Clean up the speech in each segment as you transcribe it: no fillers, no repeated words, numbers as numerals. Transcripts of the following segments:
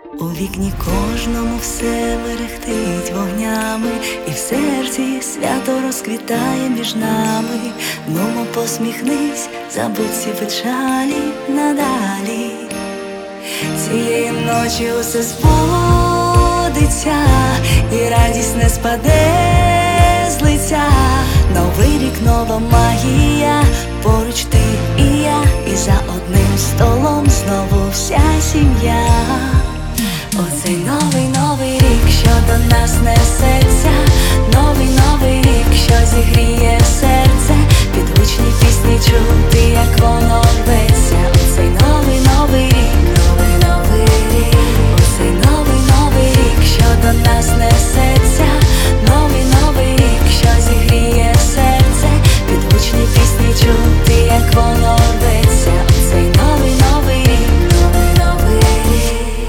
У вікні кожному все мерехтить вогнями, і в серці свято розквітає між нами. Нумо посміхнись, забудь всі печалі надалі. Цієї ночі усе збудеться, і радість не спаде з лиця. Новий рік, нова магія, поруч ти і я, і за одним столом знову вся сім'я. Оцей новий рік, що до нас несеться, новий рік, що зігріє серце, під гучні пісні чути, як воно рветься. Оцей новий рік, новий рік, оцей новий рік, що до нас несеться, новий рік, що зігріє серце, під гучні пісні чути, як воно рветься. Оцей новий рік, новий рік.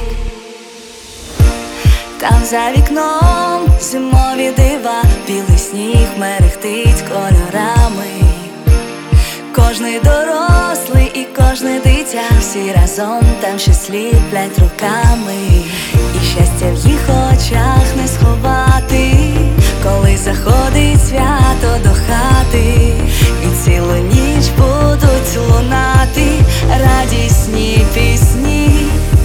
Там за вікном зимові дива, білий сніг мерехтить кольорами. Кожний дорослий і кожне дитя, всі разом там щось ліплять руками. І щастя в їх очах не сховати, коли заходить свято до хати. І цілу ніч будуть лунати радісні пісні.